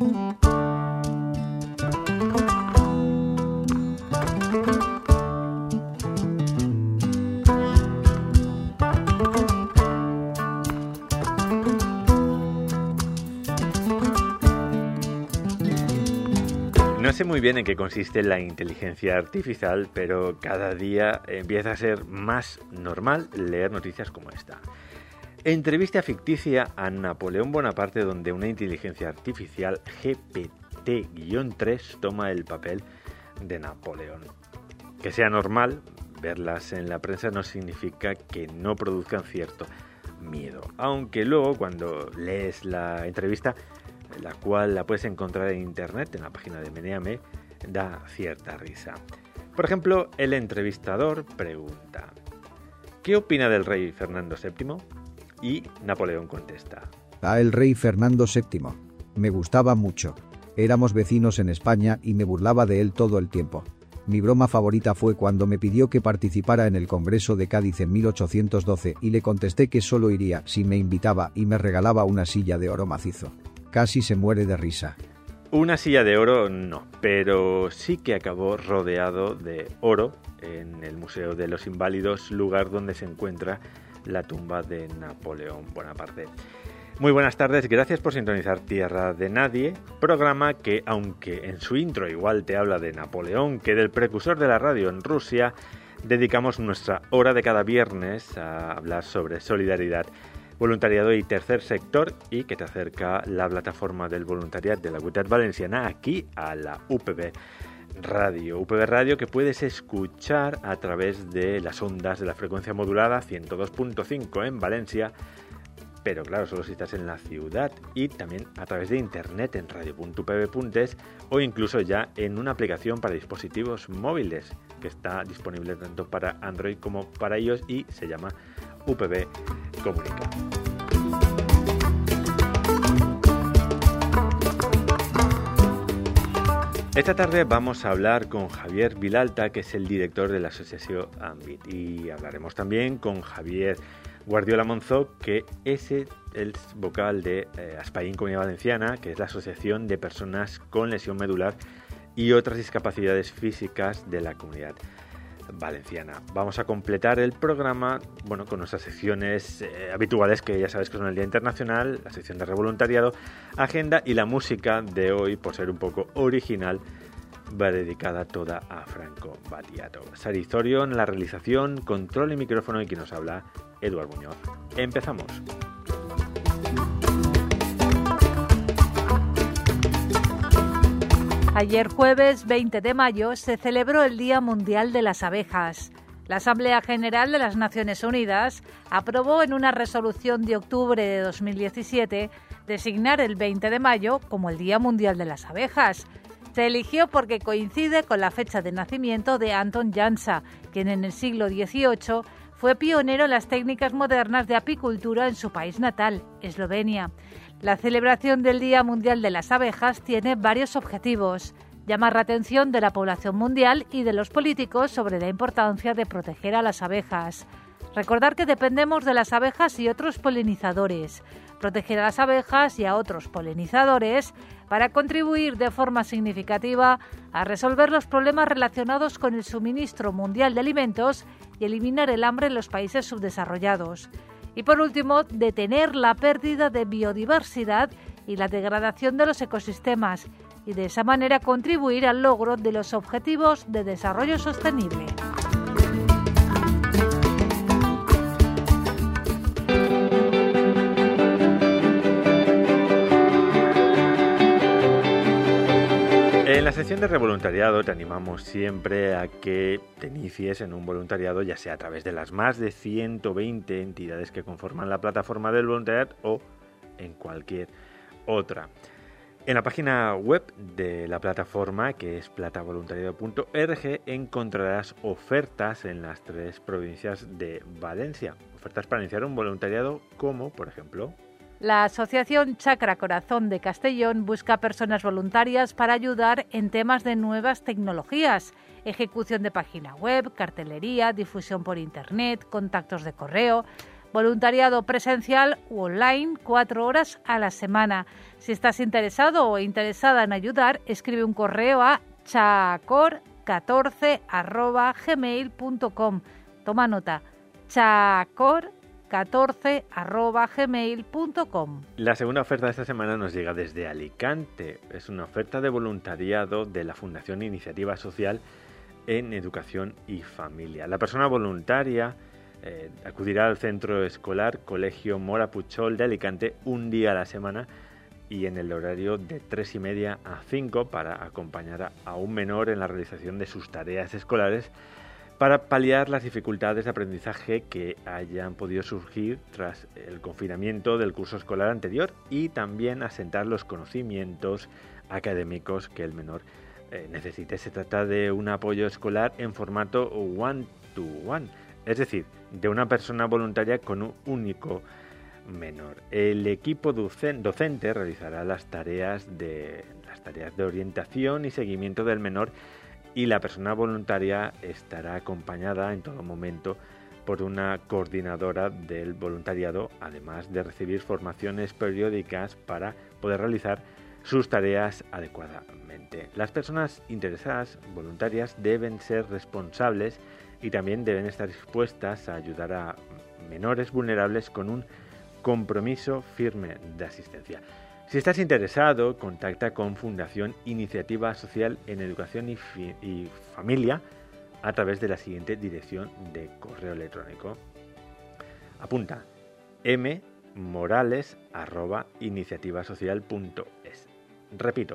No sé muy bien en qué consiste la inteligencia artificial, pero cada día empieza a ser más normal leer noticias como esta. Entrevista ficticia a Napoleón Bonaparte, donde una inteligencia artificial GPT-3 toma el papel de Napoleón. Que sea normal verlas en la prensa no significa que no produzcan cierto miedo, aunque luego cuando lees la entrevista, la cual la puedes encontrar en internet, en la página de Meneame, da cierta risa. Por ejemplo, el entrevistador pregunta: ¿qué opina del rey Fernando VII? Y Napoleón contesta: el rey Fernando VII. Me gustaba mucho. Éramos vecinos en España y me burlaba de él todo el tiempo. Mi broma favorita fue cuando me pidió que participara en el Congreso de Cádiz en 1812 y le contesté que solo iría si me invitaba y me regalaba una silla de oro macizo. Casi se muere de risa. Una silla de oro no, pero sí que acabó rodeado de oro en el Museo de los Inválidos, lugar donde se encuentra la tumba de Napoleón Bonaparte. Muy buenas tardes, gracias por sintonizar Tierra de Nadie, programa que, aunque en su intro igual te habla de Napoleón que del precursor de la radio en Rusia, dedicamos nuestra hora de cada viernes a hablar sobre solidaridad, voluntariado y tercer sector, y que te acerca la plataforma del voluntariado de la Comunitat Valenciana aquí a la UPV Radio que puedes escuchar a través de las ondas de la frecuencia modulada 102.5 en Valencia, pero claro, solo si estás en la ciudad, y también a través de internet en radio.upv.es o incluso ya en una aplicación para dispositivos móviles que está disponible tanto para Android como para iOS y se llama UPV Comunica. Esta tarde vamos a hablar con Javier Vilalta, que es el director de la asociación Ambit, y hablaremos también con Javier Guardiola Monzó, que es el vocal de Aspaín Comunidad Valenciana, que es la asociación de personas con lesión medular y otras discapacidades físicas de la Comunidad Valenciana. Vamos a completar el programa con nuestras secciones habituales, que ya sabes que son el Día Internacional, la sección de revoluntariado, agenda, y la música de hoy, por ser un poco original, va dedicada toda a Franco Battiato. Sari Zorio en la realización, control y micrófono, y quien nos habla, Eduard Muñoz. Empezamos. Ayer jueves 20 de mayo se celebró el Día Mundial de las Abejas. La Asamblea General de las Naciones Unidas aprobó en una resolución de octubre de 2017 designar el 20 de mayo como el Día Mundial de las Abejas. Se eligió porque coincide con la fecha de nacimiento de Anton Jansa, quien en el siglo XVIII fue pionero en las técnicas modernas de apicultura en su país natal, Eslovenia. La celebración del Día Mundial de las Abejas tiene varios objetivos: llamar la atención de la población mundial y de los políticos sobre la importancia de proteger a las abejas, recordar que dependemos de las abejas y otros polinizadores, proteger a las abejas y a otros polinizadores para contribuir de forma significativa a resolver los problemas relacionados con el suministro mundial de alimentos y eliminar el hambre en los países subdesarrollados. Y por último, detener la pérdida de biodiversidad y la degradación de los ecosistemas y de esa manera contribuir al logro de los Objetivos de Desarrollo Sostenible. En la sección de revoluntariado te animamos siempre a que te inicies en un voluntariado, ya sea a través de las más de 120 entidades que conforman la plataforma del voluntariado o en cualquier otra. En la página web de la plataforma, que es platavoluntariado.org, encontrarás ofertas en las 3 provincias de Valencia. Ofertas para iniciar un voluntariado como, por ejemplo, la Asociación Chakra Corazón de Castellón busca personas voluntarias para ayudar en temas de nuevas tecnologías, ejecución de página web, cartelería, difusión por internet, contactos de correo. Voluntariado presencial u online, 4 horas a la semana. Si estás interesado o interesada en ayudar, escribe un correo a chacor14@gmail.com. Toma nota, chacor14@gmail.com. La segunda oferta de esta semana nos llega desde Alicante. Es una oferta de voluntariado de la Fundación Iniciativa Social en Educación y Familia. La persona voluntaria acudirá al centro escolar Colegio Mora Puchol de Alicante un día a la semana y en el horario de 3:30 a 5 para acompañar a un menor en la realización de sus tareas escolares para paliar las dificultades de aprendizaje que hayan podido surgir tras el confinamiento del curso escolar anterior y también asentar los conocimientos académicos que el menor necesite. Se trata de un apoyo escolar en formato one-to-one, es decir, de una persona voluntaria con un único menor. El equipo docente realizará las tareas de orientación y seguimiento del menor y la persona voluntaria estará acompañada en todo momento por una coordinadora del voluntariado, además de recibir formaciones periódicas para poder realizar sus tareas adecuadamente. Las personas interesadas, voluntarias, deben ser responsables y también deben estar dispuestas a ayudar a menores vulnerables con un compromiso firme de asistencia. Si estás interesado, contacta con Fundación Iniciativa Social en Educación y Familia a través de la siguiente dirección de correo electrónico. Apunta: mmorales@iniciativasocial.es. Repito,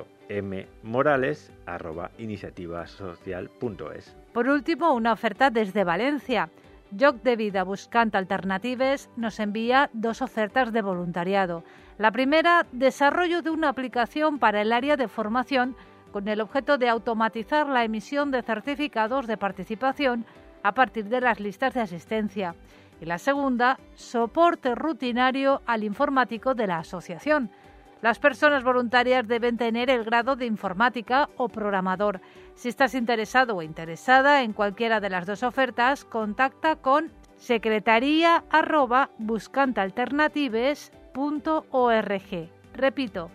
mmorales@iniciativasocial.es. Por último, una oferta desde Valencia. Joc de Vida Buscant Alternatives nos envía 2 ofertas de voluntariado. La primera, desarrollo de una aplicación para el área de formación con el objeto de automatizar la emisión de certificados de participación a partir de las listas de asistencia. Y la segunda, soporte rutinario al informático de la asociación. Las personas voluntarias deben tener el grado de informática o programador. Si estás interesado o interesada en cualquiera de las 2 ofertas, contacta con secretaría@buscantalternatives.org. Repito,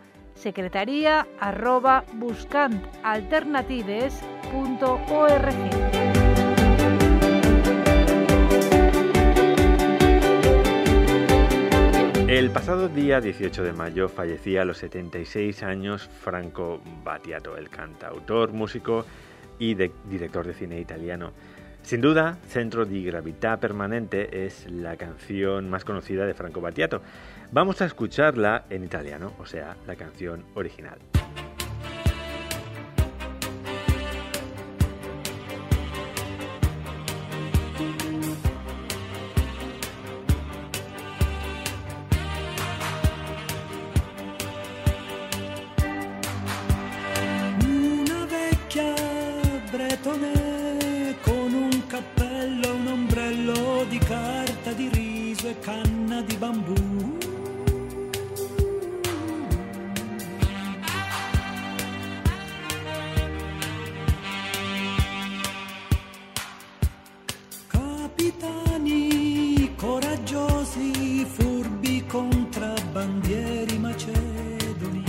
secretaría@buscantalternatives.org. El pasado día 18 de mayo fallecía a los 76 años Franco Battiato, el cantautor, músico y director de cine italiano. Sin duda, Centro di Gravità Permanente es la canción más conocida de Franco Battiato. Vamos a escucharla en italiano, o sea, la canción original. Con un cappello e un ombrello di carta di riso e canna di bambù. Capitani coraggiosi, furbi contrabbandieri macedoni.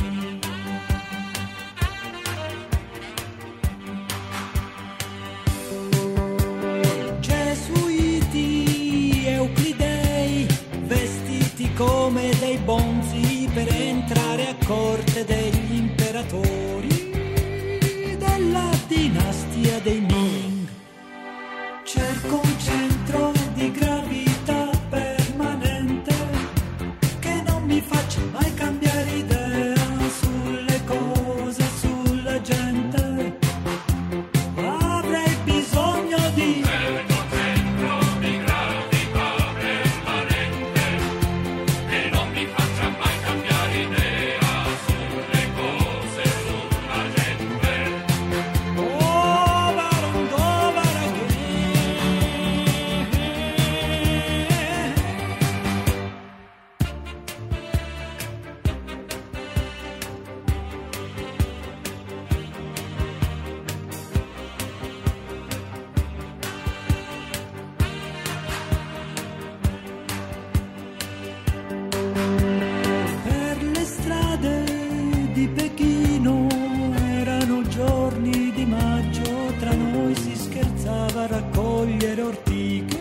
giardino, erano giorni di maggio, tra noi si scherzava a raccogliere ortiche.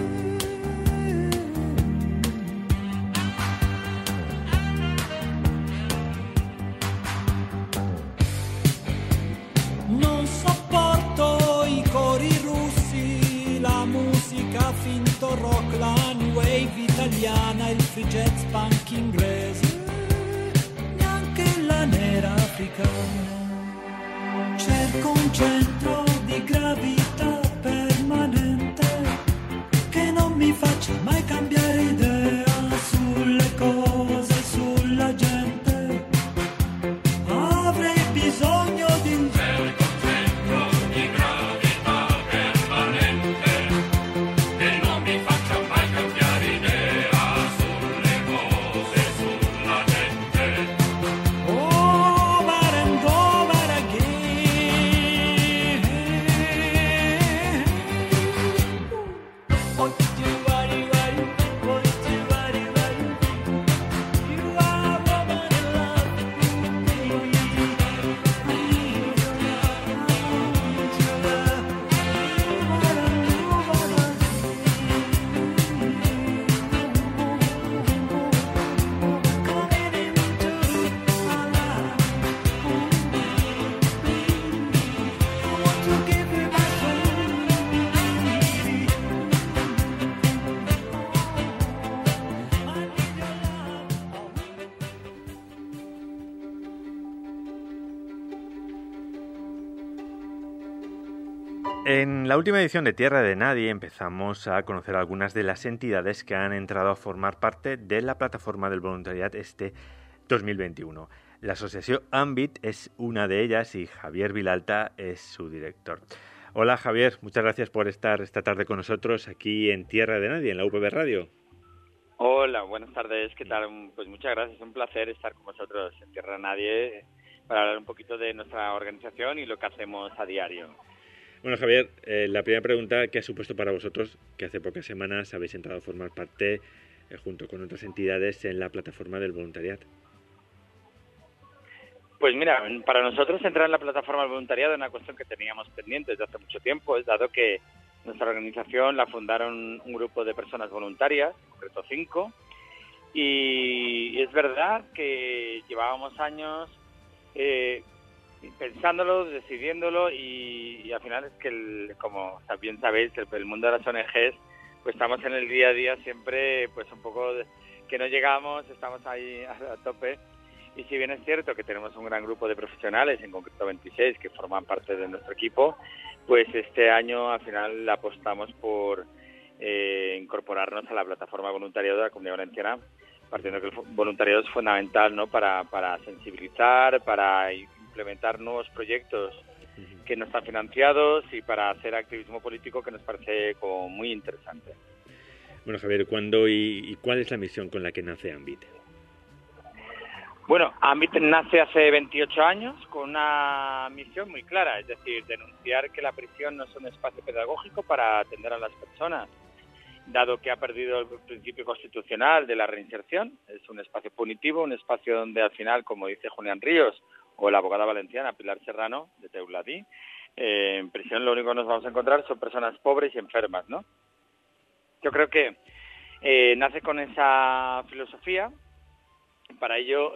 Non sopporto i cori russi, la musica finto rock, la new wave italiana, il free jazz punk inglese, neanche la nera africana. Cerco un centro di gravità permanente che non mi faccia mai cambiare idea sulle cose, sulla gente. Avrei bisogno di un cerco centro di gravità permanente che non mi faccia mai cambiare idea sulle cose, sulla gente. Over and over again. What you worry, worry, what you worry, worry. You are a woman in love with me. I need your love, I need your love. Coming into my life. I want to give you my soul. I need your En la última edición de Tierra de Nadie empezamos a conocer algunas de las entidades que han entrado a formar parte de la plataforma del voluntariat este 2021. La asociación Àmbit es una de ellas y Javier Vilalta es su director. Hola Javier, muchas gracias por estar esta tarde con nosotros aquí en Tierra de Nadie, en la UPV Radio. Hola, buenas tardes, ¿qué tal? Pues muchas gracias, un placer estar con vosotros en Tierra de Nadie para hablar un poquito de nuestra organización y lo que hacemos a diario. Bueno, Javier, la primera pregunta, ¿qué ha supuesto para vosotros que hace pocas semanas habéis entrado a formar parte, junto con otras entidades, en la plataforma del voluntariado? Pues mira, para nosotros entrar en la plataforma del voluntariado es una cuestión que teníamos pendiente desde hace mucho tiempo, dado que nuestra organización la fundaron un grupo de personas voluntarias, en concreto 5, y es verdad que llevábamos años pensándolo, decidiéndolo y al final es que, como bien sabéis, el mundo de las ONGs, pues estamos en el día a día siempre pues un poco que no llegamos, estamos ahí a tope. Y si bien es cierto que tenemos un gran grupo de profesionales, en concreto 26, que forman parte de nuestro equipo, pues este año al final apostamos por incorporarnos a la plataforma voluntariado de la Comunidad Valenciana, partiendo que el voluntariado es fundamental, ¿no?, para sensibilizar, para implementar nuevos proyectos que no están financiados y para hacer activismo político, que nos parece como muy interesante. Bueno, Javier, ¿cuándo y cuál es la misión con la que nace Àmbit? Bueno, Àmbit nace hace 28 años con una misión muy clara, es decir, denunciar que la prisión no es un espacio pedagógico para atender a las personas, dado que ha perdido el principio constitucional de la reinserción. Es un espacio punitivo, un espacio donde al final, como dice Julián Ríos o la abogada valenciana Pilar Serrano de Teuladí, en prisión lo único que nos vamos a encontrar son personas pobres y enfermas, ¿no? Yo creo que nace con esa filosofía. Para ello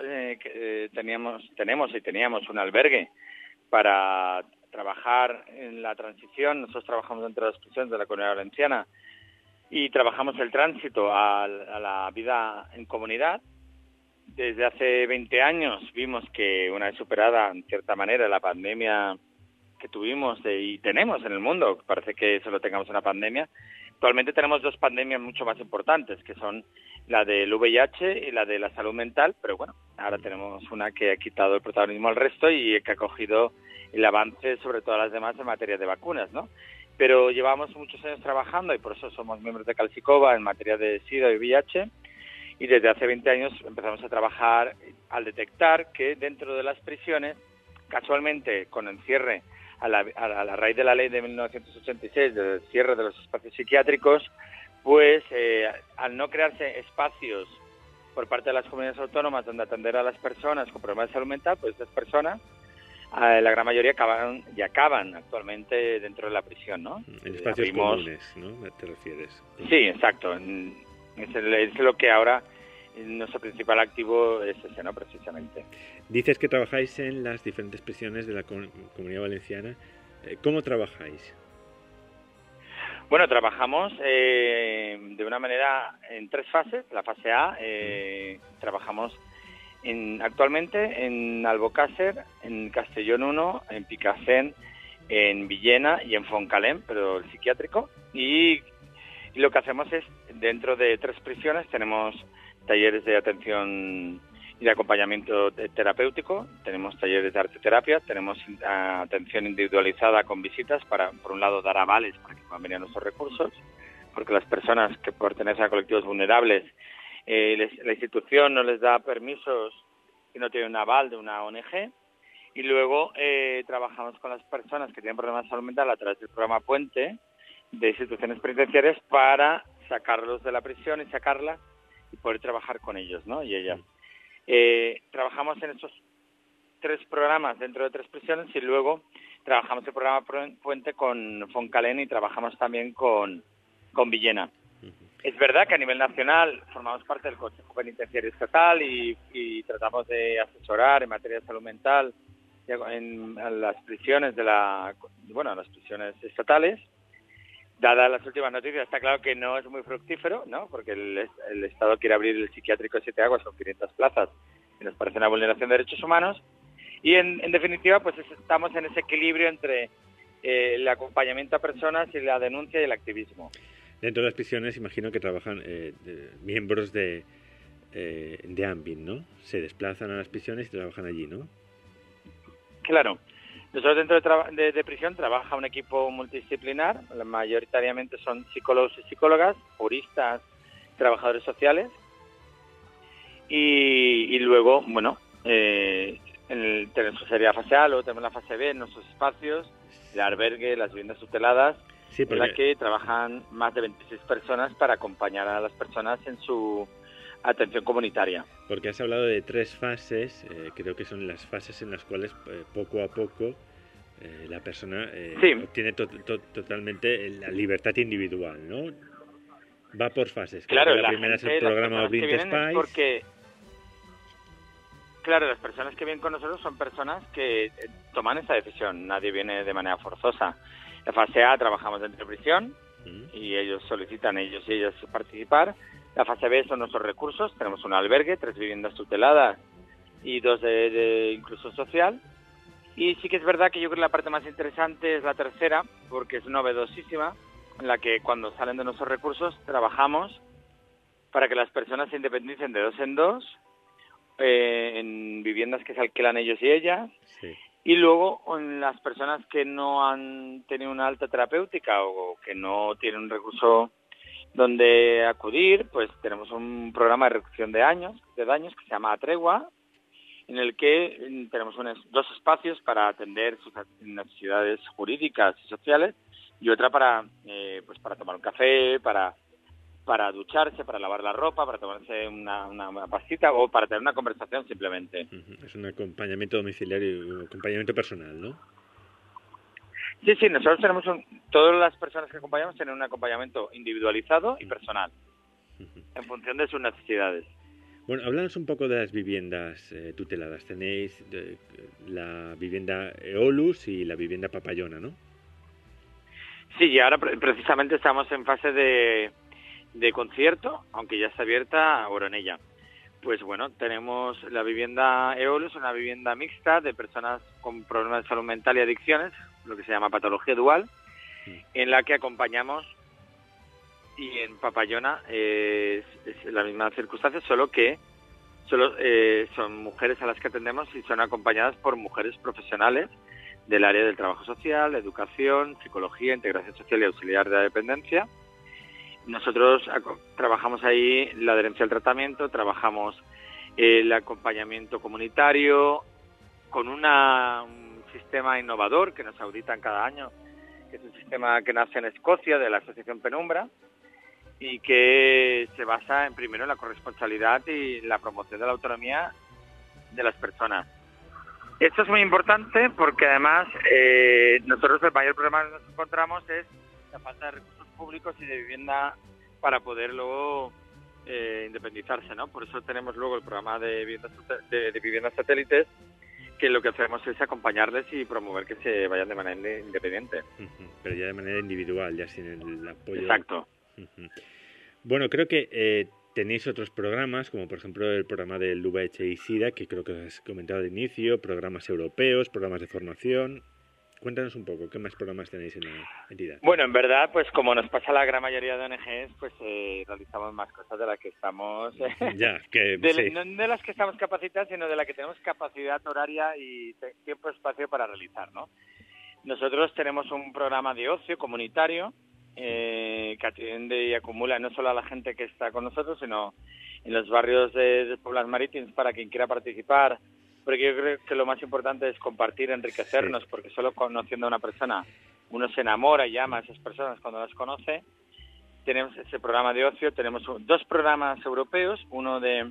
teníamos un albergue para trabajar en la transición. Nosotros trabajamos dentro de las prisiones de la Comunidad Valenciana y trabajamos el tránsito a la vida en comunidad. Desde hace 20 años vimos que una vez superada, en cierta manera, la pandemia que tuvimos y tenemos en el mundo, parece que solo tengamos una pandemia, actualmente tenemos dos pandemias mucho más importantes, que son la del VIH y la de la salud mental, pero bueno, ahora tenemos una que ha quitado el protagonismo al resto y que ha cogido el avance sobre todas las demás en materia de vacunas, ¿no? Pero llevamos muchos años trabajando y por eso somos miembros de Calcicova en materia de SIDA y VIH, y desde hace 20 años empezamos a trabajar al detectar que dentro de las prisiones, casualmente con el cierre a la raíz de la ley de 1986 del cierre de los espacios psiquiátricos, pues al no crearse espacios por parte de las comunidades autónomas donde atender a las personas con problemas de salud mental, pues estas personas la gran mayoría acaban actualmente dentro de la prisión, ¿no? En espacios comunes, ¿no? ¿Te refieres? Sí, exacto. Es lo que ahora nuestro principal activo es ese, ¿no? Precisamente. Dices que trabajáis en las diferentes prisiones de la Comunidad Valenciana. ¿Cómo trabajáis? Bueno, trabajamos de una manera en 3 fases. La fase A, trabajamos actualmente en Albocàsser, en Castellón 1, en Picassent, en Villena y en Fontcalent, pero el psiquiátrico. Y lo que hacemos es, dentro de 3 prisiones, tenemos talleres de atención y de acompañamiento terapéutico, tenemos talleres de arteterapia, tenemos atención individualizada con visitas para, por un lado, dar avales para que puedan venir a nuestros recursos, porque las personas que pertenecen a colectivos vulnerables, la institución no les da permisos si no tienen un aval de una ONG. Y luego trabajamos con las personas que tienen problemas de salud mental a través del programa Puente de instituciones penitenciarias para sacarlos de la prisión y sacarlas y poder trabajar con ellos, ¿no? Y ellas. Trabajamos en estos 3 programas dentro de 3 prisiones y luego trabajamos el programa Puente con Fontcalent y trabajamos también con Villena. Es verdad que a nivel nacional formamos parte del Consejo Penitenciario Estatal y tratamos de asesorar en materia de salud mental en las prisiones las prisiones estatales. Dadas las últimas noticias, está claro que no es muy fructífero, ¿no? Porque el Estado quiere abrir el psiquiátrico de 7 Aguas con 500 plazas y nos parece una vulneración de derechos humanos. Y en definitiva, pues estamos en ese equilibrio entre el acompañamiento a personas y la denuncia y el activismo. Dentro de las prisiones imagino que trabajan miembros de AMBIN, ¿no? Se desplazan a las prisiones y trabajan allí, ¿no? Claro. Nosotros dentro de prisión trabaja un equipo multidisciplinar, mayoritariamente son psicólogos y psicólogas, juristas, trabajadores sociales. Y luego, bueno, tenemos sería la fase A, luego tenemos la fase B, nuestros espacios, el albergue, las viviendas tuteladas, sí, en la que trabajan más de 26 personas para acompañar a las personas en su atención comunitaria. Porque has hablado de 3 fases, creo que son las fases en las cuales poco a poco la persona obtiene totalmente la libertad individual, ¿no? Va por fases. Claro, la primera es el programa Obrint Spice. Claro, las personas que vienen con nosotros son personas que toman esa decisión, nadie viene de manera forzosa. La fase A trabajamos dentro de prisión y ellos solicitan, ellos y ellas participar. La fase B son nuestros recursos, tenemos un albergue, 3 viviendas tuteladas y 2 de inclusión social. Y sí que es verdad que yo creo que la parte más interesante es la tercera, porque es novedosísima, en la que cuando salen de nuestros recursos trabajamos para que las personas se independicen de 2 en 2, en viviendas que se alquilan ellos y ellas. Sí. Y luego en las personas que no han tenido una alta terapéutica o que no tienen un recurso donde acudir, pues tenemos un programa de reducción de daños que se llama Tregua, en el que tenemos 2 espacios para atender sus necesidades jurídicas y sociales y otra para tomar un café, para ducharse, para lavar la ropa, para tomarse una pastita o para tener una conversación simplemente. Es un acompañamiento domiciliario y un acompañamiento personal, ¿no? Sí, nosotros tenemos todas las personas que acompañamos tienen un acompañamiento individualizado y personal, en función de sus necesidades. Bueno, háblanos un poco de las viviendas tuteladas. Tenéis la vivienda Eolus y la vivienda Papallona, ¿no? Sí, y ahora precisamente estamos en fase de concierto, aunque ya está abierta Oronella. Pues bueno, tenemos la vivienda Eolus, una vivienda mixta de personas con problemas de salud mental y adicciones, lo que se llama patología dual, en la que acompañamos, y en Papallona es la misma circunstancia, solo que son mujeres a las que atendemos y son acompañadas por mujeres profesionales del área del trabajo social, educación, psicología, integración social y auxiliar de la dependencia. Nosotros trabajamos ahí la adherencia al tratamiento, trabajamos el acompañamiento comunitario con un sistema innovador que nos auditan cada año, que es un sistema que nace en Escocia de la Asociación Penumbra y que se basa primero en la corresponsabilidad y la promoción de la autonomía de las personas. Esto es muy importante porque además nosotros el mayor problema que nos encontramos es la falta de recursos públicos y de vivienda para poder luego independizarse, ¿no? Por eso tenemos luego el programa de viviendas satélites, que lo que hacemos es acompañarles y promover que se vayan de manera independiente. Pero ya de manera individual, ya sin el apoyo. Exacto. Bueno, creo que tenéis otros programas, como por ejemplo el programa del VIH y SIDA, que creo que has comentado al inicio, programas europeos, programas de formación. Cuéntanos un poco, ¿qué más programas tenéis en la entidad? Bueno, en verdad, pues como nos pasa a la gran mayoría de ONGs, pues realizamos más cosas de las que estamos... Ya, que sí. No de las que estamos capacitados, sino de las que tenemos capacidad horaria y tiempo-espacio para realizar, ¿no? Nosotros tenemos un programa de ocio comunitario que atiende y acumula no solo a la gente que está con nosotros, sino en los barrios de Poblas Marítimas para quien quiera participar, porque yo creo que lo más importante es compartir, enriquecernos, Sí. porque solo conociendo a una persona uno se enamora y ama a esas personas cuando las conoce. Tenemos ese programa de ocio, tenemos dos programas europeos, uno de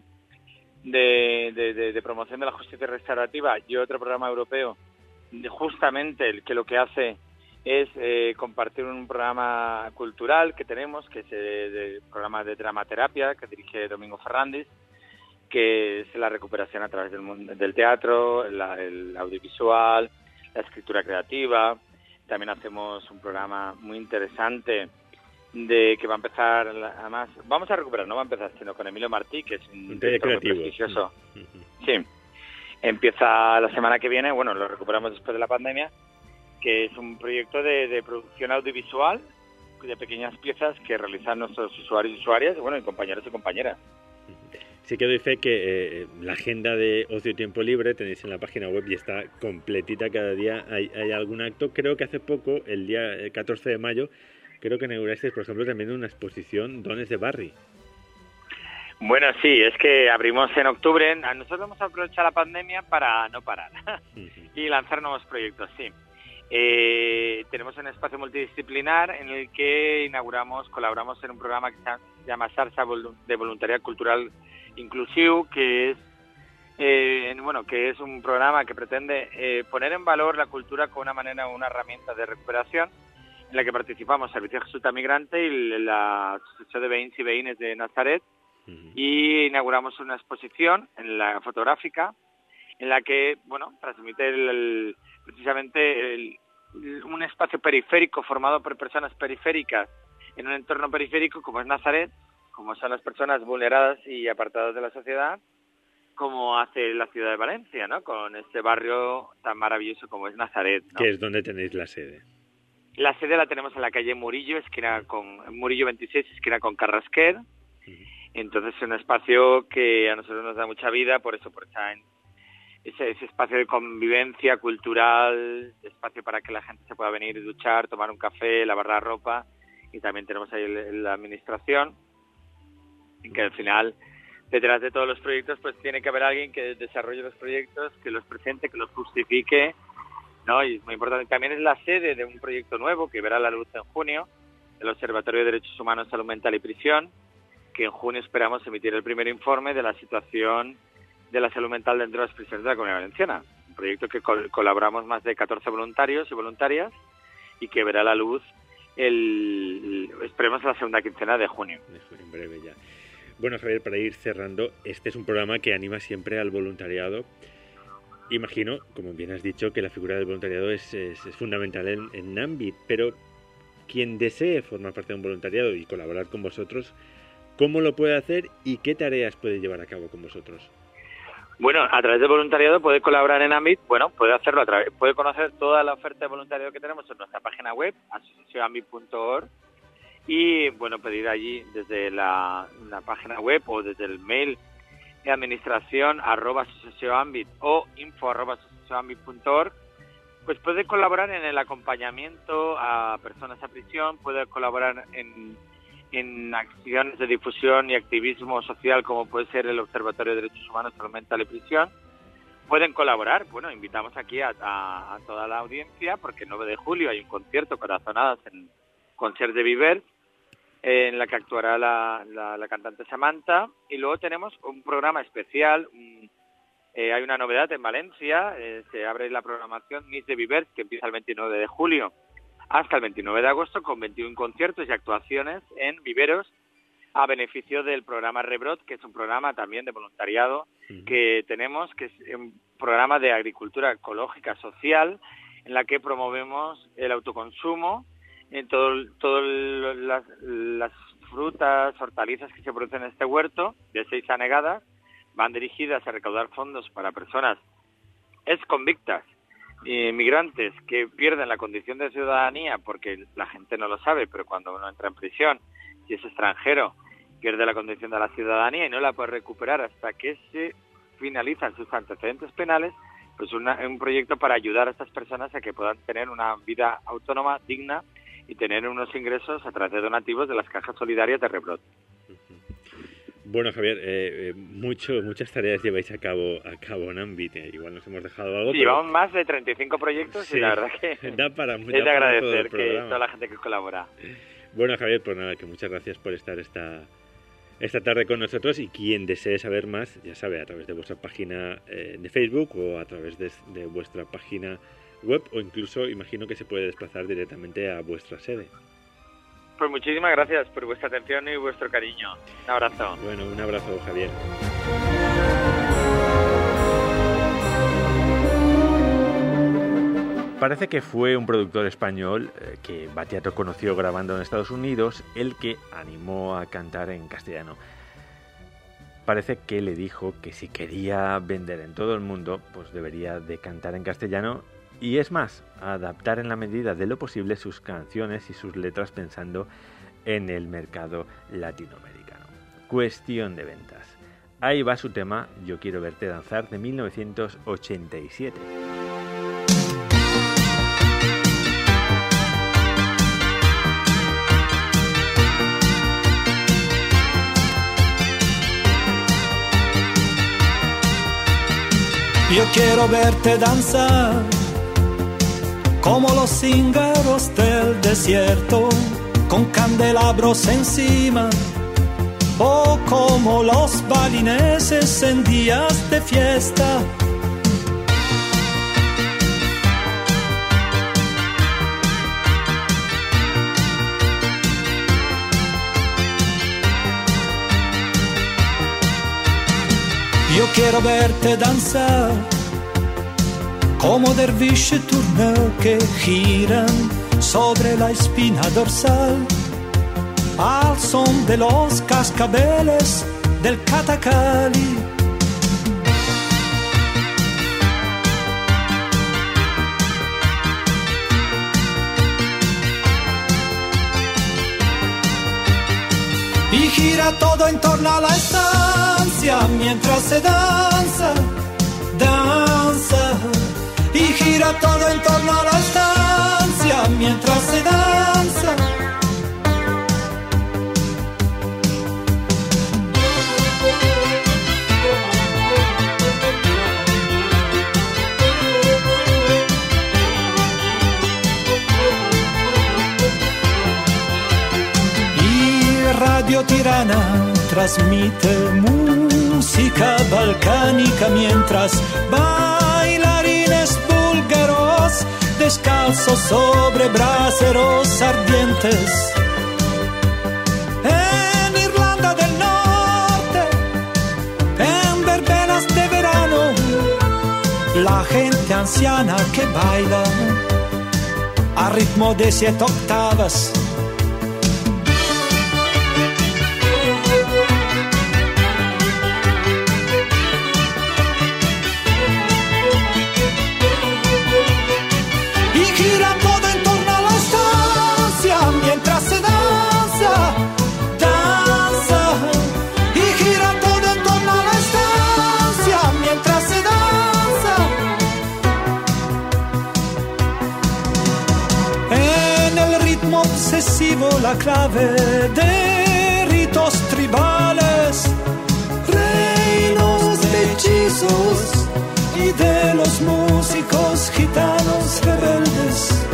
promoción de la justicia restaurativa y otro programa europeo justamente el que lo que hace es compartir un programa cultural que tenemos, que es el programa de dramaterapia que dirige Domingo Fernández, que es la recuperación a través del teatro, el audiovisual, la escritura creativa. También hacemos un programa muy interesante que va a empezar, además, vamos a recuperar, no va a empezar, sino con Emilio Martí, que es un director muy prestigioso. Sí, empieza la semana que viene, bueno, lo recuperamos después de la pandemia, que es un proyecto de producción audiovisual de pequeñas piezas que realizan nuestros usuarios y usuarias, bueno, y compañeros y compañeras. Sí que doy fe que la agenda de ocio y tiempo libre tenéis en la página web y está completita, cada día hay algún acto. Creo que hace poco, el día 14 de mayo, creo que inaugurasteis, por ejemplo, también una exposición Dones de Barri. Bueno, sí, es que abrimos en octubre. Nosotros hemos aprovechado la pandemia para no parar y lanzar nuevos proyectos, sí. Tenemos un espacio multidisciplinar en el que colaboramos en un programa que se llama Sarsa de Voluntariado Cultural Inclusivo, que es que es un programa que pretende poner en valor la cultura como una herramienta de recuperación, en la que participamos Servicio de Jesús Migrante y la Asociación de Veïns y Veïnes de Nazaret, y inauguramos una exposición en la fotográfica en la que transmite precisamente un espacio periférico formado por personas periféricas en un entorno periférico como es Nazaret, como son las personas vulneradas y apartadas de la sociedad, como hace la ciudad de Valencia, ¿no? Con este barrio tan maravilloso como es Nazaret, ¿no? Que es donde tenéis la sede. La sede la tenemos en la calle Murillo, Murillo 26, esquina con Carrasquer. Entonces es un espacio que a nosotros nos da mucha vida, por ese espacio de convivencia cultural, espacio para que la gente se pueda venir y duchar, tomar un café, lavar la ropa, y también tenemos ahí la administración, que al final, detrás de todos los proyectos, pues tiene que haber alguien que desarrolle los proyectos, que los presente, que los justifique, ¿no? Y es muy importante. También es la sede de un proyecto nuevo que verá la luz en junio, el Observatorio de Derechos Humanos, Salud Mental y Prisión, que en junio esperamos emitir el primer informe de la situación de la salud mental dentro de las prisiones de la Comunidad Valenciana. Un proyecto que colaboramos más de 14 voluntarios y voluntarias y que verá la luz esperemos la segunda quincena de junio. En breve ya. Bueno, Javier, para ir cerrando, este es un programa que anima siempre al voluntariado. Imagino, como bien has dicho, que la figura del voluntariado es fundamental en Ambit, pero quien desee formar parte de un voluntariado y colaborar con vosotros, ¿cómo lo puede hacer y qué tareas puede llevar a cabo con vosotros? Bueno, a través del voluntariado puede colaborar en Ambit, puede hacerlo puede conocer toda la oferta de voluntariado que tenemos en nuestra página web, asociacionambit.org, y pedir allí desde la página web o desde el mail de administración @asociacionambit o info@asociacionambit.org, pues puede colaborar en el acompañamiento a personas a prisión, puede colaborar en acciones de difusión y activismo social como puede ser el Observatorio de Derechos Humanos, Salud Mental y Prisión. Pueden colaborar, invitamos aquí a toda la audiencia porque el 9 de julio hay un concierto Corazonadas en Concert de Viver, en la que actuará la cantante Samantha, y luego tenemos un programa especial, Hay una novedad en Valencia, se abre la programación Nits de Vivers, que empieza el 29 de julio hasta el 29 de agosto, con 21 conciertos y actuaciones en viveros a beneficio del programa Rebrot, que es un programa también de voluntariado que tenemos, que es un programa de agricultura ecológica social, en la que promovemos el autoconsumo en todas las frutas, hortalizas que se producen en este huerto de 6 anegadas. Van dirigidas a recaudar fondos para personas exconvictas y migrantes que pierden la condición de ciudadanía, porque la gente no lo sabe, pero cuando uno entra en prisión, si es extranjero, pierde la condición de la ciudadanía y no la puede recuperar hasta que se finalizan sus antecedentes penales. Pues un proyecto para ayudar a estas personas a que puedan tener una vida autónoma, digna, y tener unos ingresos a través de donativos de las cajas solidarias de Rebrot. Bueno, Javier, muchas tareas lleváis a cabo en Ambit. Igual nos hemos dejado algo. Sí, llevamos más de 35 proyectos y la verdad que da para es de agradecer que toda la gente que colabora. Bueno, Javier, pues nada, que muchas gracias por estar esta tarde con nosotros, y quien desee saber más, ya sabe, a través de vuestra página de Facebook o a través de vuestra página web, o incluso imagino que se puede desplazar directamente a vuestra sede. Pues muchísimas gracias por vuestra atención y vuestro cariño. Un abrazo. Bueno, un abrazo, Javier. Parece que fue un productor español que Battiato conoció grabando en Estados Unidos el que animó a cantar en castellano. Parece que le dijo que si quería vender en todo el mundo, pues debería de cantar en castellano, y es más, adaptar en la medida de lo posible sus canciones y sus letras pensando en el mercado latinoamericano. Cuestión de ventas. Ahí va su tema Yo quiero verte danzar, de 1987. Yo quiero verte danzar como los cíngaros del desierto, con candelabros encima, o como los balineses en días de fiesta. Yo quiero verte danzar como derviche turneo que giran sobre la espina dorsal, al son de los cascabeles del Catacali. Y gira todo en torno a la estancia mientras se danza, danza. Y gira todo en torno a la estancia mientras se danza. Y Radio Tirana transmite música balcánica mientras bailarines búlgaros descalzos sobre braseros ardientes. En Irlanda del Norte, en verbenas de verano, la gente anciana que baila a ritmo de 7 octavas. La clave de ritos tribales, reinos de hechizos y de los músicos gitanos rebeldes.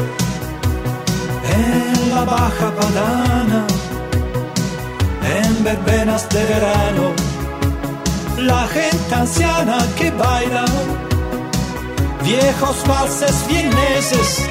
En la Baja Padana, en verbenas de verano, la gente anciana que baila, viejos valses vieneses.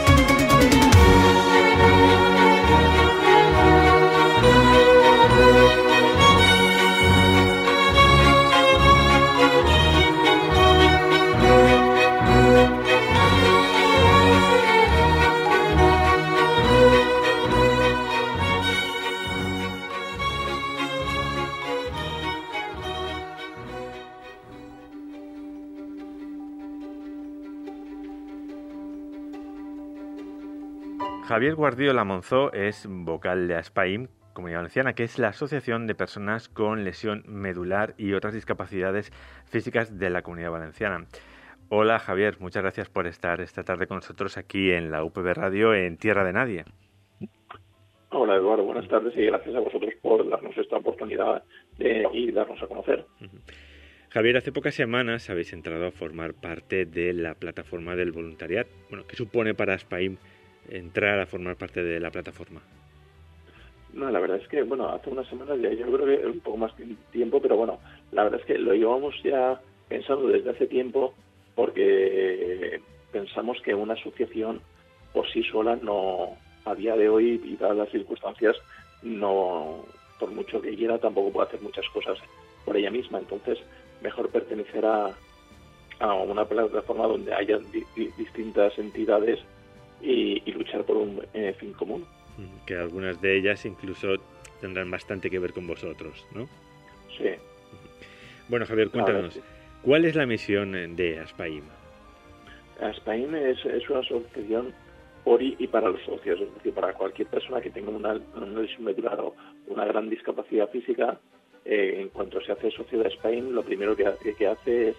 Javier Guardiola Monzó es vocal de ASPAIM, Comunidad Valenciana, que es la Asociación de Personas con Lesión Medular y otras discapacidades físicas de la Comunidad Valenciana. Hola Javier, muchas gracias por estar esta tarde con nosotros aquí en la UPV Radio en Tierra de Nadie. Hola Eduardo, buenas tardes y gracias a vosotros por darnos esta oportunidad y darnos a conocer. Javier, hace pocas semanas habéis entrado a formar parte de la plataforma del voluntariado. Bueno, ¿qué supone para ASPAIM entrar a formar parte de la plataforma? No, la verdad es que, bueno, hace unas semanas ya, yo creo que un poco más tiempo, pero bueno, la verdad es que lo llevamos ya pensando desde hace tiempo porque pensamos que una asociación por sí sola no, a día de hoy y dadas las circunstancias, no, por mucho que quiera, tampoco puede hacer muchas cosas por ella misma. Entonces, mejor pertenecer a una plataforma donde haya distintas entidades y luchar por un fin común. Que algunas de ellas incluso tendrán bastante que ver con vosotros, ¿no? Sí. Bueno, Javier, cuéntanos, sí. ¿Cuál es la misión de ASPAIM? ASPAIM es una asociación por y para los socios, es decir, para cualquier persona que tenga una lesión medular o una gran discapacidad física. En cuanto se hace socio de ASPAIM, lo primero que hace es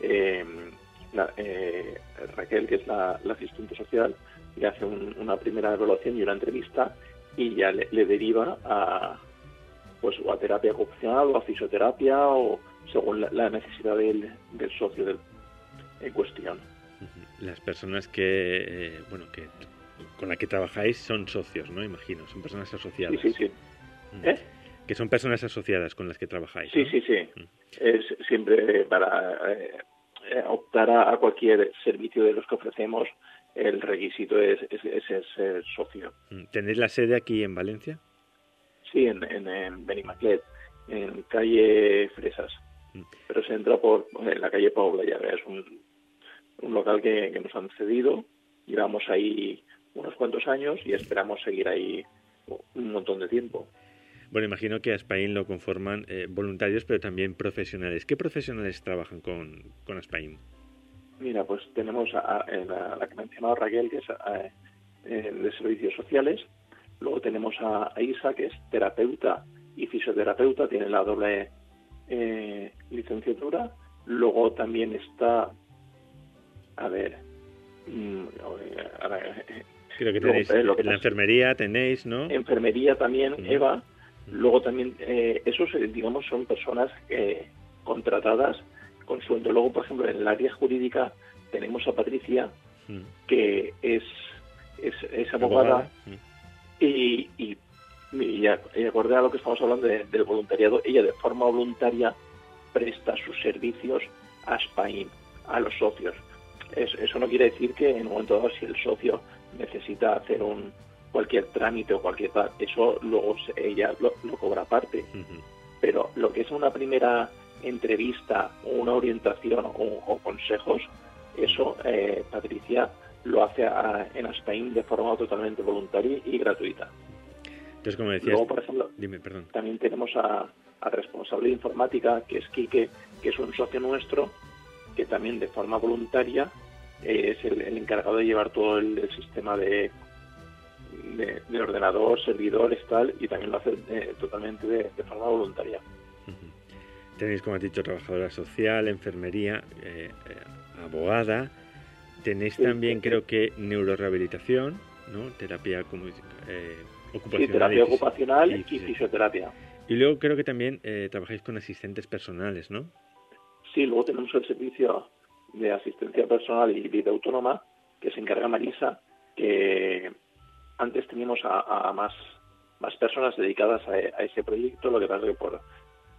Raquel, que es la asistente social, le hace una primera evaluación y una entrevista y ya le deriva o a terapia ocupacional o a fisioterapia o según la necesidad del socio en cuestión. Las personas que con las que trabajáis son socios, ¿no? Imagino, son personas asociadas. Sí. Que son personas asociadas con las que trabajáis, ¿no? Sí. Es siempre para optar a cualquier servicio de los que ofrecemos, el requisito es ser socio. ¿Tenéis la sede aquí en Valencia? Sí, en Benimaclet, en calle Fresas. Pero se entra por la calle Paula, ya es un local que nos han cedido. Llevamos ahí unos cuantos años y esperamos seguir ahí un montón de tiempo. Bueno, imagino que ASPAIM lo conforman voluntarios, pero también profesionales. ¿Qué profesionales trabajan con ASPAIM? Mira, pues tenemos a la que ha mencionado Raquel, que es de servicios sociales. Luego tenemos a Isa, que es terapeuta y fisioterapeuta, tiene la doble licenciatura. Luego también está, creo que tenéis la enfermería, tenéis, ¿no? Enfermería también, Eva. Luego también, esos, digamos, son personas contratadas con sueldo. Luego, por ejemplo, en el área jurídica tenemos a Patricia, que es abogada. Y acorde a lo que estamos hablando del voluntariado, ella de forma voluntaria presta sus servicios a ASPAIM, a los socios. Eso no quiere decir que en un momento dado, si el socio necesita hacer cualquier trámite o cualquier tal, eso luego ella lo cobra aparte. Pero lo que es una primera entrevista o una orientación o consejos, eso Patricia lo hace en ASPAIM de forma totalmente voluntaria y gratuita. Entonces, como decías, luego, por ejemplo, dime, perdón. También tenemos al responsable de informática, que es Quique, que es un socio nuestro, que también de forma voluntaria es el encargado de llevar todo el sistema de ordenador, servidores, tal, y también lo hace totalmente de forma voluntaria. Tenéis, como has dicho, trabajadora social, enfermería, abogada. Tenéis también, creo que, neurorehabilitación, ¿no? Terapia ocupacional. Sí, terapia ocupacional y fisioterapia. Y luego creo que también trabajáis con asistentes personales, ¿no? Sí, luego tenemos el servicio de asistencia personal y vida autónoma, que se encarga Marisa, que antes teníamos a más personas dedicadas a ese proyecto, lo que pasa es que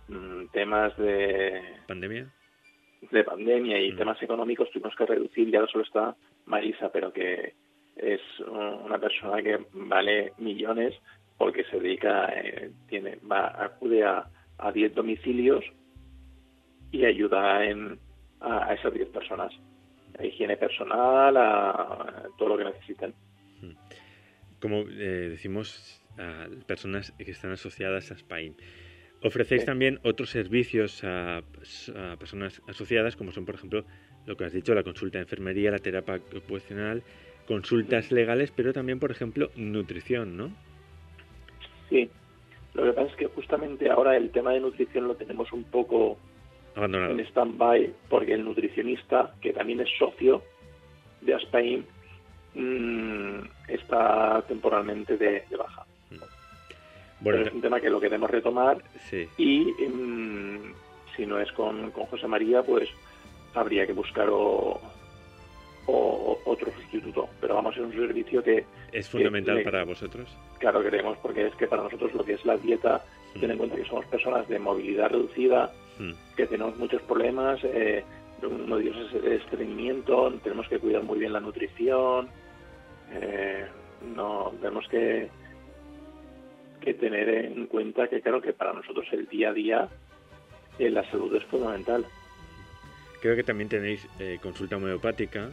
temas de ¿Pandemia? pandemia y temas económicos tuvimos que reducir, y ahora solo está Marisa, pero que es una persona que vale millones porque se dedica, acude a 10 domicilios y ayuda a esas 10 personas, a higiene personal, a todo lo que necesiten. Como decimos, a personas que están asociadas a SPAIM. Ofrecéis también otros servicios a personas asociadas, como son, por ejemplo, lo que has dicho, la consulta de enfermería, la terapia ocupacional, consultas legales, pero también, por ejemplo, nutrición, ¿no? Sí, lo que pasa es que justamente ahora el tema de nutrición lo tenemos un poco abandonado en stand-by, porque el nutricionista, que también es socio de ASPAIM, está temporalmente de baja. Bueno, pero es un tema que lo queremos retomar, sí. Y si no es con José María, pues habría que buscar otro sustituto. Pero vamos, es un servicio que... ¿Es fundamental para vosotros? Claro, queremos, porque es que para nosotros lo que es la dieta, ten en cuenta que somos personas de movilidad reducida, que tenemos muchos problemas, uno de ellos es el estreñimiento, tenemos que cuidar muy bien la nutrición, no tenemos que tener en cuenta que, claro, que para nosotros el día a día la salud es fundamental. Creo que también tenéis consulta homeopática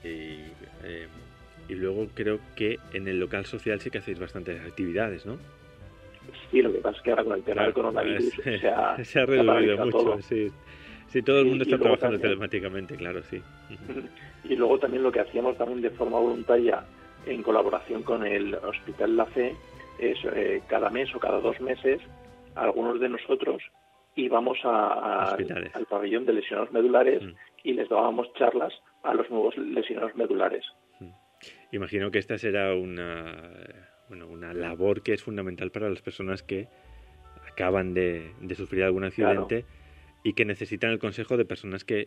y luego creo que en el local social sí que hacéis bastantes actividades, ¿no? Sí, lo que pasa es que ahora con el tema del coronavirus se ha reducido mucho, todo. Sí, todo el mundo está trabajando también, telemáticamente, claro, sí. Y luego también lo que hacíamos también de forma voluntaria en colaboración con el Hospital La Fe es cada mes o cada 2 meses algunos de nosotros íbamos al pabellón de lesionados medulares y les dábamos charlas a los nuevos lesionados medulares. Imagino que esta será una labor que es fundamental para las personas que acaban de sufrir algún accidente, y que necesitan el consejo de personas que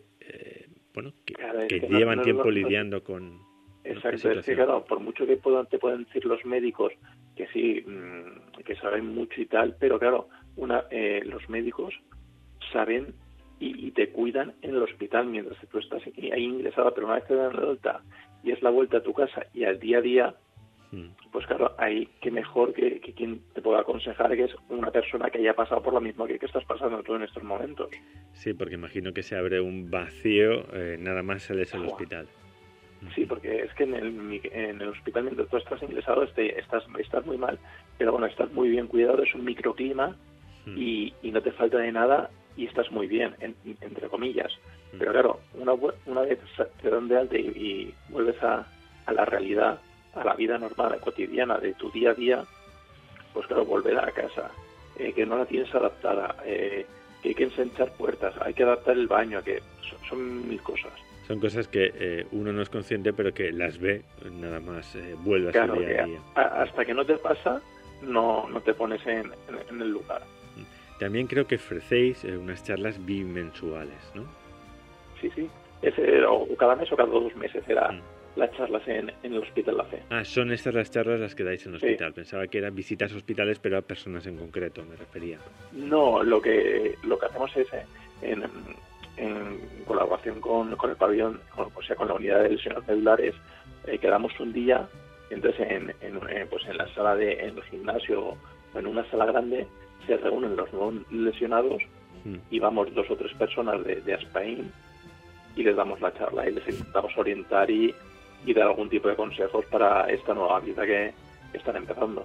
llevan tiempo lidiando con... Exacto, es que claro, por mucho que te puedan decir los médicos que sí, que saben mucho y tal, pero claro, los médicos saben y te cuidan en el hospital mientras tú estás ahí ingresada, pero una vez te dan la alta y es la vuelta a tu casa y al día a día, pues claro, hay que mejor que quien te pueda aconsejar, que es una persona que haya pasado por lo mismo que estás pasando tú en estos momentos. Sí, porque imagino que se abre un vacío nada más sales al hospital. Sí, porque es que en el hospital mientras tú estás ingresado estás muy mal, pero bueno, estás muy bien cuidado, es un microclima y no te falta de nada y estás muy bien, entre comillas. Pero claro, una vez te dan de alta y vuelves a la realidad, a la vida normal, cotidiana de tu día a día, pues claro, volver a casa, que no la tienes adaptada, que hay que ensanchar puertas, hay que adaptar el baño, que son 1000 cosas. Son cosas que uno no es consciente, pero que las ve, nada más vuelve claro, a su día a día. Hasta que no te pasa, no te pones en el lugar. También creo que ofrecéis unas charlas bimensuales, ¿no? Sí. O cada mes o cada 2 meses eran las charlas en el Hospital La Fe. Son estas las charlas las que dais en el hospital. Pensaba que eran visitas a hospitales, pero a personas en concreto, me refería. No, lo que hacemos es en colaboración con el pabellón, con la unidad de lesionados medulares, quedamos un día, entonces en la sala en el gimnasio o en una sala grande se reúnen los nuevos lesionados y vamos 2 o 3 personas de ASPAIM y les damos la charla y les intentamos orientar y dar algún tipo de consejos para esta nueva vida que están empezando.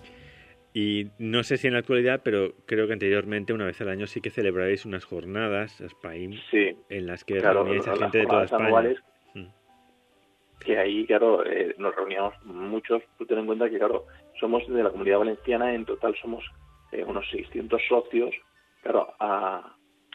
Y no sé si en la actualidad, pero creo que anteriormente, una vez al año, sí que celebráis unas jornadas, SPAIM, en las que reuníais a gente de toda España. Anuales, que ahí, claro, nos reuníamos muchos. Tú ten en cuenta que, claro, somos de la Comunidad Valenciana, en total somos unos 600 socios. Claro, a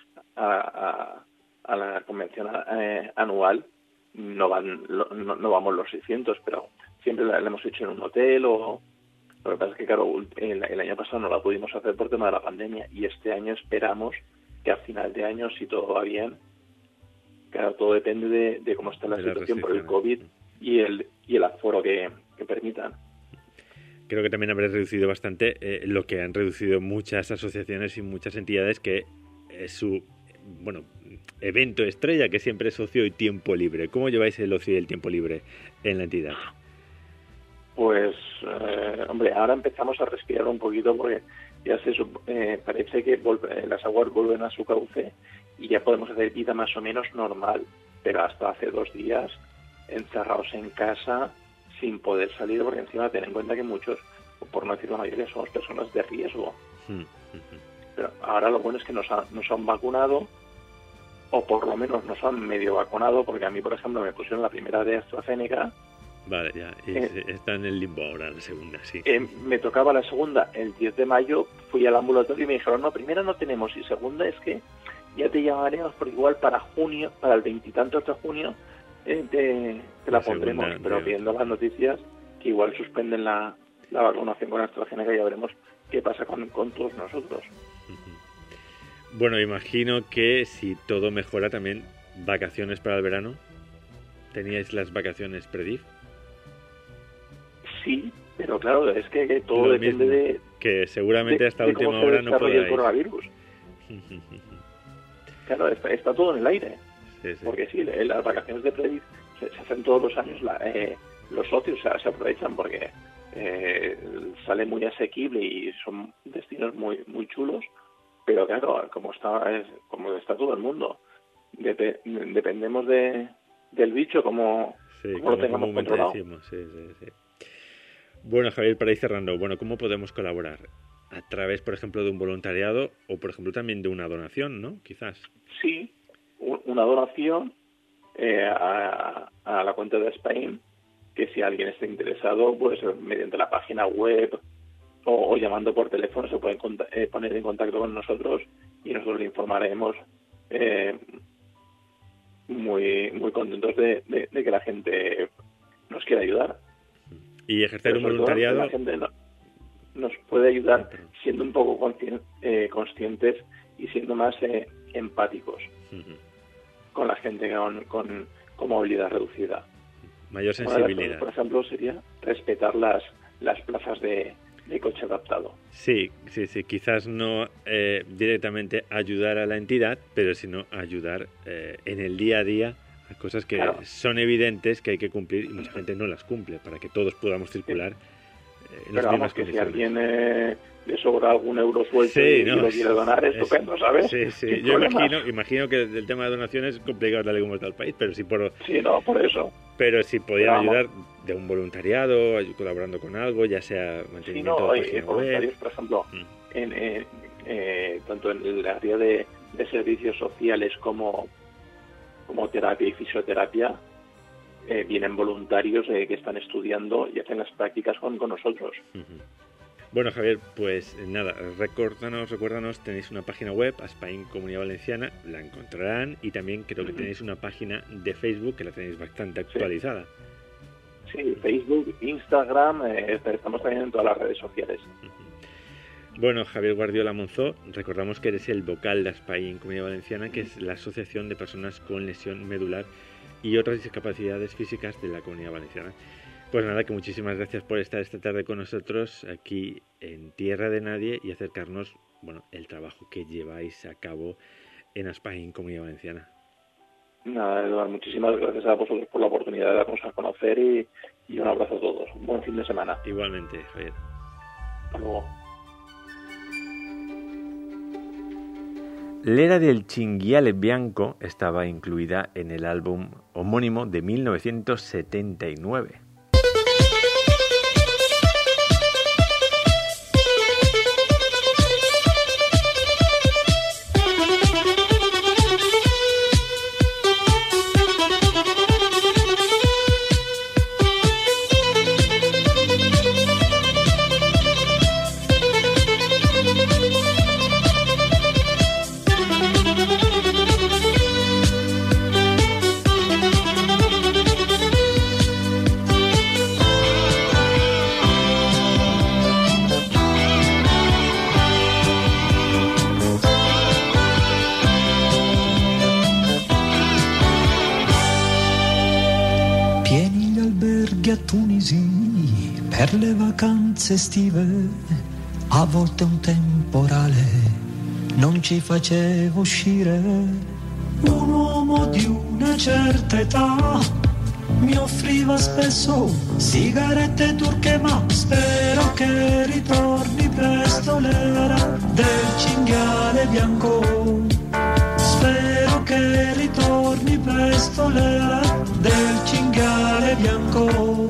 la convención anual no vamos los 600, pero siempre la hemos hecho en un hotel o... Lo que pasa es que, claro, el año pasado no la pudimos hacer por tema de la pandemia y este año esperamos que a final de año, si todo va bien, claro, todo depende de cómo está la situación por el COVID y el aforo que permitan. Creo que también habrá reducido bastante lo que han reducido muchas asociaciones y muchas entidades, que es su evento estrella, que siempre es ocio y tiempo libre. ¿Cómo lleváis el ocio y el tiempo libre en la entidad? Pues, hombre, ahora empezamos a respirar un poquito porque ya parece que las aguas vuelven a su cauce y ya podemos hacer vida más o menos normal, pero hasta hace 2 días encerrados en casa sin poder salir, porque encima ten en cuenta que muchos, por no decir la mayoría, somos personas de riesgo. Pero ahora lo bueno es que nos han vacunado, o por lo menos nos han medio vacunado, porque a mí, por ejemplo, me pusieron la primera de AstraZeneca. Vale, ya, está en el limbo ahora la segunda, sí. Me tocaba la segunda el 10 de mayo, fui al ambulatorio y me dijeron, no, primera no tenemos, y segunda es que ya te llamaremos, porque igual para junio, para el 20 y tantos de junio, te la pondremos. Segunda, pero viendo las noticias, que igual suspenden la vacunación con AstraZeneca, ya veremos qué pasa con todos nosotros. Bueno, imagino que si todo mejora también, vacaciones para el verano. ¿Teníais las vacaciones pre-DIF? Sí, pero claro, es que todo Lo depende mismo, de... que seguramente hasta de última cómo se hora no desarrolla el podáis. coronavirus. Claro, está todo en el aire. Sí. Porque sí, las vacaciones de pre-DIF se hacen todos los años, los socios se aprovechan porque sale muy asequible y son destinos muy muy chulos, pero claro, como está todo el mundo, dependemos del bicho, como lo tengamos controlado. Decimos, sí. Bueno, Javier, para ir cerrando, ¿cómo podemos colaborar? A través, por ejemplo, de un voluntariado o, por ejemplo, también de una donación, ¿no? Quizás. Sí, una donación a la cuenta de Spain, que si alguien está interesado, pues mediante la página web o llamando por teléfono se pueden poner en contacto con nosotros y nosotros le informaremos, muy muy contentos de que la gente nos quiera ayudar. Y ejercer un voluntariado. La gente nos puede ayudar siendo un poco conscientes y siendo más empáticos con la gente con movilidad reducida. Mayor Una de las sensibilidad. cosas, por ejemplo, sería respetar las plazas de coche adaptado. Sí, quizás no directamente ayudar a la entidad, pero sino ayudar en el día a día a cosas que son evidentes que hay que cumplir y mucha gente no las cumple para que todos podamos circular en las Pero mismas vamos, que si condiciones. alguien le sobra algún euro suelto y lo quiere donar, estupendo, ¿sabes? Sí. Sin Yo problemas. imagino que el tema de donaciones es complicado tal y como está el país, pero por eso. Pero si podían Pero vamos. ayudar de un voluntariado, colaborando con algo, ya sea mantenimiento de página voluntarios, web. por ejemplo, tanto en el área de servicios sociales como terapia y fisioterapia, vienen voluntarios que están estudiando y hacen las prácticas con nosotros. Bueno, Javier, pues nada, recuérdanos, tenéis una página web, Spain Comunidad Valenciana, la encontrarán, y también creo que tenéis una página de Facebook que la tenéis bastante actualizada. Sí, Facebook, Instagram, estamos también en todas las redes sociales. Bueno, Javier Guardiola Monzó, recordamos que eres el vocal de Spain Comunidad Valenciana, que es la asociación de personas con lesión medular y otras discapacidades físicas de la Comunidad Valenciana. Pues nada, que muchísimas gracias por estar esta tarde con nosotros aquí en Tierra de Nadie y acercarnos, el trabajo que lleváis a cabo en Spain Comunidad Valenciana. Nada, Eduardo, muchísimas gracias a vosotros por la oportunidad de darnos a conocer y un abrazo a todos. Un buen fin de semana. Igualmente, Javier. Hasta luego. L'era del cinghiale bianco estaba incluida en el álbum homónimo de 1979. Pieni gli alberghi a Tunisi, Per le vacanze estive, a volte un temporale non ci faceva uscire. Un uomo di una certa età mi offriva spesso sigarette turche, ma spero che ritorni presto l'era del cinghiale bianco. Spero che ritorni presto l'era del cinghiale bianco.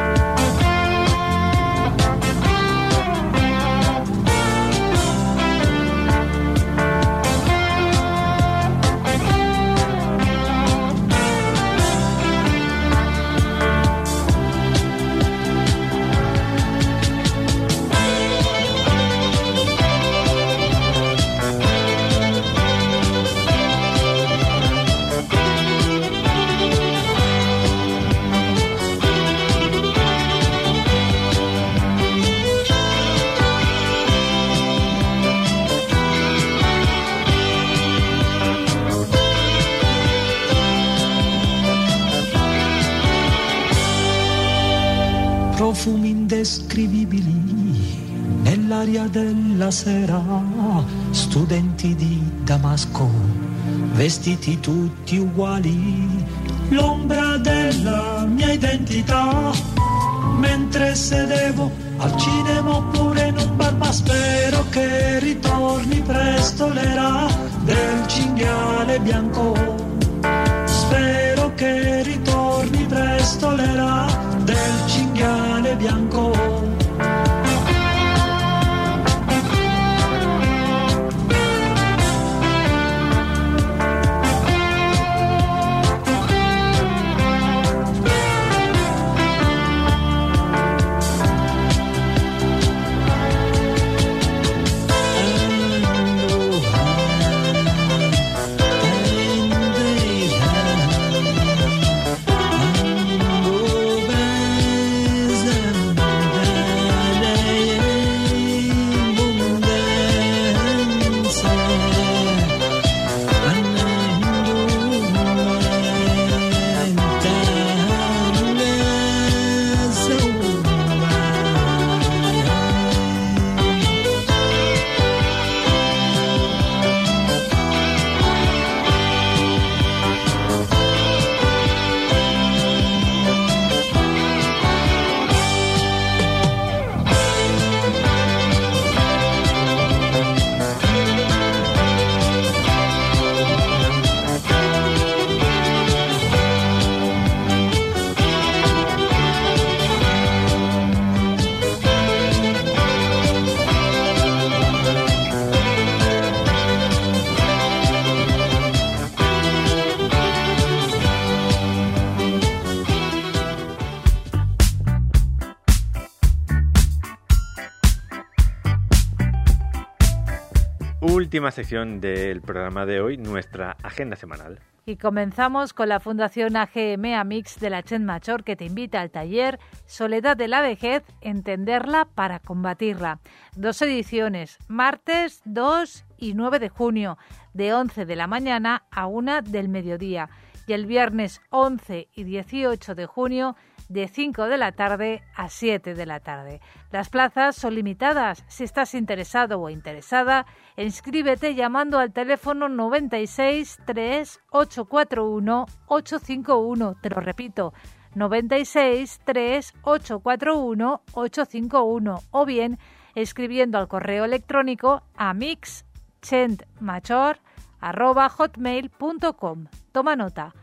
Profumi indescrivibili nell'aria della sera, studenti di Damasco, vestiti tutti uguali, l'ombra della mia identità, mentre sedevo al cinema oppure in un bar, ma spero che ritorni presto l'era del cinghiale bianco. Spero che ritorni presto l'era del cinghiale bianco. Última sección del programa de hoy, nuestra agenda semanal. Y comenzamos con la Fundación AGM Amix de la Gent Major, que te invita al taller Soledad de la vejez, entenderla para combatirla. 2 ediciones, martes 2 y 9 de junio, de 11 de la mañana a 1 del mediodía. Y el viernes 11 y 18 de junio, de 5 de la tarde a 7 de la tarde. Las plazas son limitadas. Si estás interesado o interesada, inscríbete llamando al teléfono 96 3 841 851. Te lo repito, 96 3 841 851, o bien escribiendo al correo electrónico amixgentmajor@hotmail.com. Toma nota,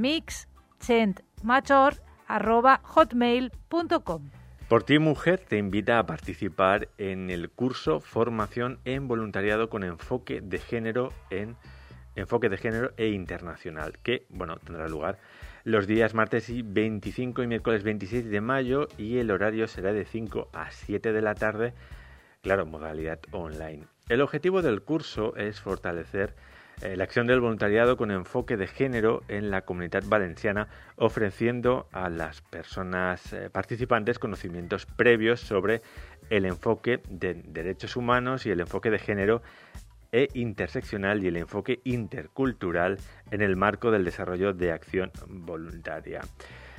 amixgentmajor@hotmail.com. Por ti, mujer, te invita a participar en el curso Formación en Voluntariado con enfoque de género e internacional, que tendrá lugar los días martes y 25 y miércoles 26 de mayo, y el horario será de 5 a 7 de la tarde, claro, modalidad online. El objetivo del curso es fortalecer la acción del voluntariado con enfoque de género en la Comunitat Valenciana, ofreciendo a las personas participantes conocimientos previos sobre el enfoque de derechos humanos y el enfoque de género e interseccional y el enfoque intercultural en el marco del desarrollo de acción voluntaria.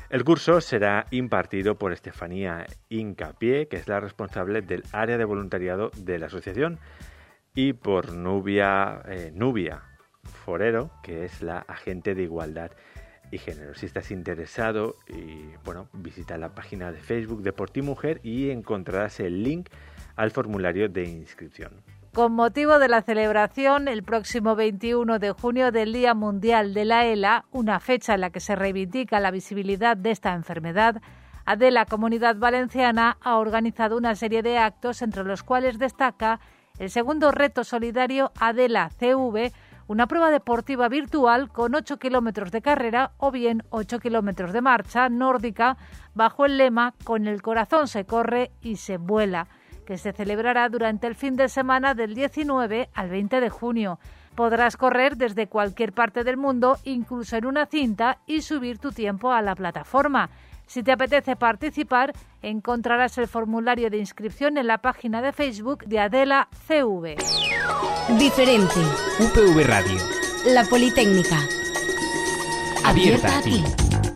El curso será impartido por Estefanía Hincapié, que es la responsable del área de voluntariado de la asociación, y por Nubia Forero, que es la agente de igualdad y género. Si estás interesado, visita la página de Facebook de Por Ti Mujer y encontrarás el link al formulario de inscripción. Con motivo de la celebración el próximo 21 de junio del Día Mundial de la ELA, una fecha en la que se reivindica la visibilidad de esta enfermedad, Adela Comunidad Valenciana ha organizado una serie de actos, entre los cuales destaca el segundo reto solidario Adela CV, una prueba deportiva virtual con 8 kilómetros de carrera o bien 8 kilómetros de marcha nórdica bajo el lema "Con el corazón se corre y se vuela", que se celebrará durante el fin de semana del 19 al 20 de junio. Podrás correr desde cualquier parte del mundo, incluso en una cinta, y subir tu tiempo a la plataforma. Si te apetece participar, encontrarás el formulario de inscripción en la página de Facebook de Adela CV. Diferente. UPV Radio. La Politécnica. Abierta a ti.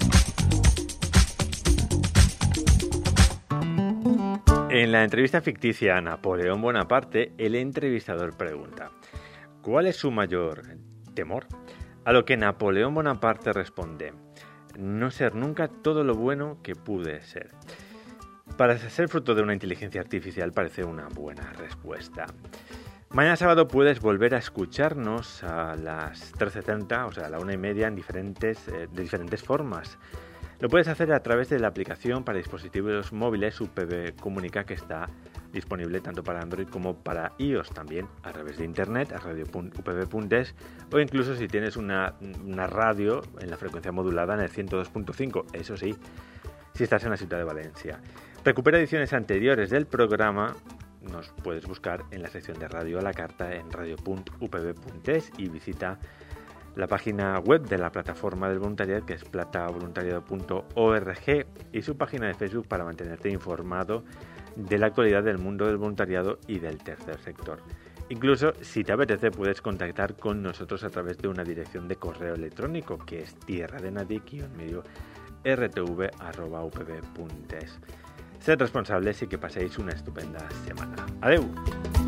En la entrevista ficticia a Napoleón Bonaparte, el entrevistador pregunta: ¿cuál es su mayor temor? A lo que Napoleón Bonaparte responde: no ser nunca todo lo bueno que pude ser. Para ser fruto de una inteligencia artificial parece una buena respuesta. Mañana sábado puedes volver a escucharnos a las 3:70, o sea, a la 1:30, de diferentes formas. Lo puedes hacer a través de la aplicación para dispositivos móviles UPV Comunica, que está disponible tanto para Android como para iOS, también a través de internet, a radio.upv.es, o incluso si tienes una radio en la frecuencia modulada en el 102.5, eso sí, si estás en la ciudad de Valencia. Recupera ediciones anteriores del programa, nos puedes buscar en la sección de Radio a la Carta en radio.upv.es y visita la página web de la plataforma del voluntariado, que es platavoluntariado.org, y su página de Facebook para mantenerte informado de la actualidad del mundo del voluntariado y del tercer sector. Incluso, si te apetece, puedes contactar con nosotros a través de una dirección de correo electrónico, que es tierradenadie-rtv@upv.es. Sed responsables y que paséis una estupenda semana. ¡Adeu!